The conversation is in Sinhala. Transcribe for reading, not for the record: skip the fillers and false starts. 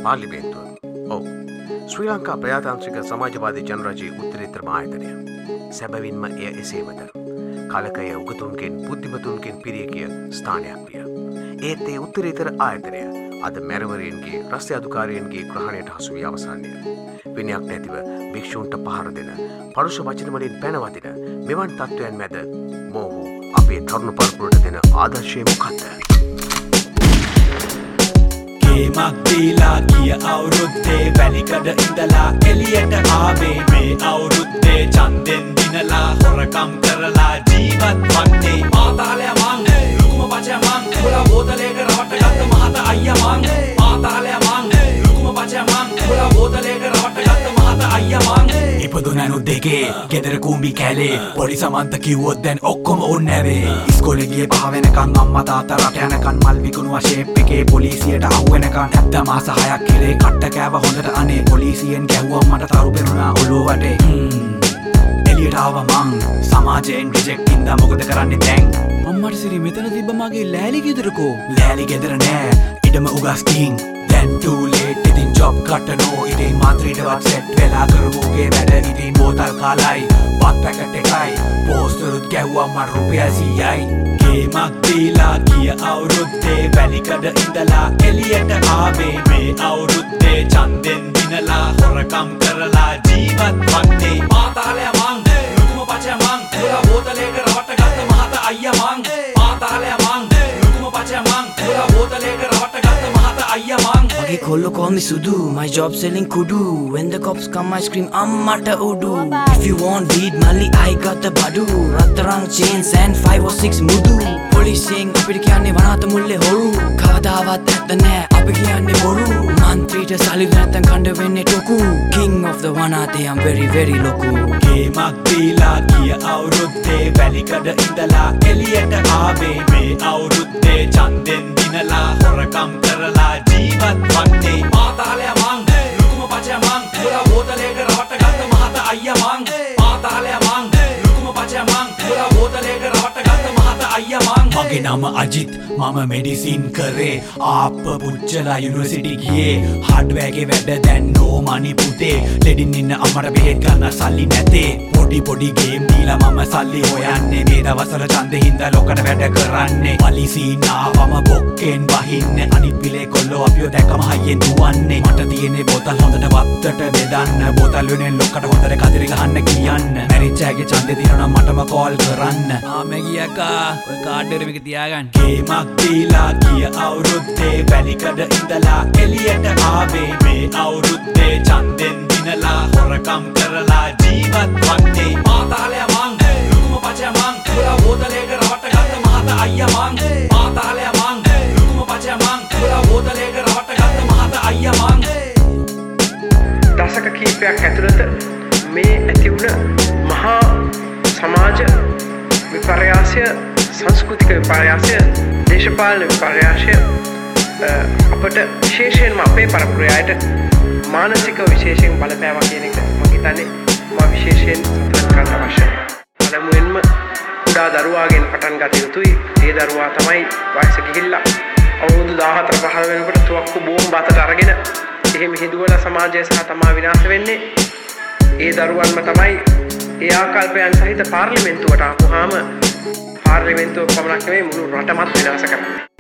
පාර්ලිමේන්තුව. ඔව්. ශ්‍රී ලංකා ප්‍රජාතාන්ත්‍රික සමාජවාදී ජනරජයේ උත්තරීතර ආයතනය. සැබවින්ම එය එසේමද. කලකය උගතුන්ගෙන් බුද්ධිමතුන්ගෙන් පිරී ගිය ස්ථානයක් විය. ඒත් ඒ උත්තරීතර ආයතනය අද මැරවරයන්ගේ රස්‍ය අධිකාරියන්ගේ ග්‍රහණයට හසු වී අවසන්ය. විනයක් නැතිව භික්ෂූන්ට පහර දෙන, පරුෂ වචන වලින් පැනවදින මෙවන් තත්ත්වයන් මැද මොහු අපේ තරුණ පරපුරට දෙන ආදර්ශය මොකක්ද? ගේමක් දීලා ගිය අවුරුද්දේ වැලිකඩ ඉඳලා එළියට ආවේ මේ අවුරුද්දේ ඡන්දෙන් දිනලා හොරකම් කරලා ජීවත් වන්නේ පාතාලය මං ලුකුම පචය මං උඹලා බෝතලයක රවට්ටගත්ත මහත අයියා මං පාතාලය මං ලුකුම පචය මං උඹලා බෝතලයක රවට්ටගත්ත මහත අයියා මං ඉපදුනනු දෙකේ ගෙදර කුඹි කැලේ පොඩි සමන්ත කිව්වොත් දැන් ඔක්කොම ඕන් නැවේ ඉස්කෝලේ ගියේ පහ වෙනකන් අම්මා තාත්තා රට යනකන් මල් විකුණුවා ෂේප් එකේ පොලිසියට අහු වෙනකන් හැත්ත මාස 6ක් කෙරේ කට්ට කෑව හොඳට අනේ පොලිසියෙන් ගැහුවා මට තරු පෙනුණා ඔළුව වටේ එළියට ආව මං සමාජයෙන් රිජෙක්ට් ඉඳලා මොකද කරන්නේ දැන් අම්මට සිරි මෙතන තිබ්බ මගේ ලෑලි ගෙදරකෝ ලෑලි ගෙදර නෑ ඉඩම උගස් කිං then too late ඉතින් ජොබ් කටනෝ ඉතින් මාත්‍රීටවත් සෙට් වෙලා කරමුගේ වැඩ ඉතින් බෝතල් කාලයි බත් පැකට් එකයි පෝස්ටරුත් ගැහුවා මට රුපියල් 100යි ගේමක් දීලා ගිය අවුරුද්දේ වැලිකඩ ඉඳලා එළියට ආවේ මේ අවුරුද්දේ ඡන්දෙන් දිනලා හොරකම් කරලා ජීවත් වන්නේ පාතාලය මං ලුකුම පචය මං උඹලා බෝතලයක රවට්ටගත්ත මහත අයියා මං පාතාලය මං ලුකුම පචය මං උඹලා බෝතලයක රවට්ටගත්ත මහත අයියා මං Okay, Kolo call me Sudu. My job selling kudu. When the cops come, I scream, Ammata Udu. If you want weed, Mali, I got the badu. Ratarang chains and 5 or 6 mudu. Police saying, apit kiyanne wanata mulle horu. Kavadavat natta nae, api kiyanne boru. Mantrita salib nathan kanda wenne toku. King of the wanate, I'm very, very loku. ගේමක් දීලා ගිය අවුරුද්දේ වැලිකඩ ඉඳලා එළියට ආවේ මේ අවුරුද්දේ ඡන්දෙන් දිනලා හොරකම් කරලා ජීවත් වන්නේ පාතාලය මං ලුකුම පචය මං උඹලා බෝතලයක රවට්ටගත්ත මහත අයියා මං පාතාලය මං ලුකුම පචය මං උඹලා බෝතලයක රවට්ටගත්ත මහත අයියා මං මගේ නම අජිත් මම මෙඩිසින් කරේ ආප්ප පුච්චලා යුනිවර්සිටි ගියේ හાર્ඩ්වෙයාගේ වැඩ දැන් නෝ මනි පුතේ ලෙඩින් ඉන්න අමර බෙහෙත් ගන්න සල්ලි නැතේ පොඩි ගේම් දීලා මම සල්ලි හොයන්නේ මේ දවස්වල ඡන්දේ හින්දා ලොකට වැඩ කරන්නේ පලිසීනාවම බොක්කෙන් වහින්නේ අනිත් පිලේ කොල්ලෝ අපිව දැකම හයියෙන් දුවන්නේ මට තියෙන්නේ බෝතල් හොඳට වත්තට බෙදන්න බෝතල් වෙනෙන් ලොකට හොඳට කදිරි ගහන්න කියන්න මැරිච්චාගේ ඡන්දේ දිනනවා මටම කෝල් කරන්න ආමේ ගියක්කා ඔය කාඩ් එක මේක තියාගන්න ගේමක් දීලා ගිය අවුරුද්දේ වැලිකඩ ඉඳලා එළියට ආවේ මේ අවුරුද්දේ ඡන්දෙන් දිනලා හොරකම් කරලා ජීවත් වන්නේ පාතාලය මං ලුකුම පචය මං උඹලා බෝතලයක රවට්ටගත්ත මහත අයියා මං පාතාලය මං ලුකුම පචය මං උඹලා බෝතලයක රවට්ටගත්ත මහත අයියා මං දශක කිහිපයක් ඇතුළත මේ ඇති වුණ මහා සමාජ විපර්යාසය සංස්කෘතික විපර්යාසය දේශපාලන විපර්යාසය අපට විශේෂයෙන්ම අපේ පරපුරයට මානසික විශේෂයෙන් බලපෑවා කියන එක මම හිතන්නේ විශේෂයෙන් සතුටු කරන්න අවශ්‍යයි. පළමුවෙන්ම කුඩා දරුවාගෙන් පටන් ගත යුතුයි. ඒ දරුවා තමයි වයස ගිහිල්ලා අවුරුදු 14 15 වෙනකොට තුවක්කු බෝම්බ අතට අරගෙන එහෙම හිදුවලා සමාජය සහ තමා විනාශ වෙන්නේ. ඒ දරුවන්ම තමයි ඒ ආකල්පයන් සහිත පාර්ලිමේන්තුවට ආපුවාම පාර්ලිමේන්තුව පමණක් නෙවෙයි මුළු රටමත් විනාශ කරන්නේ.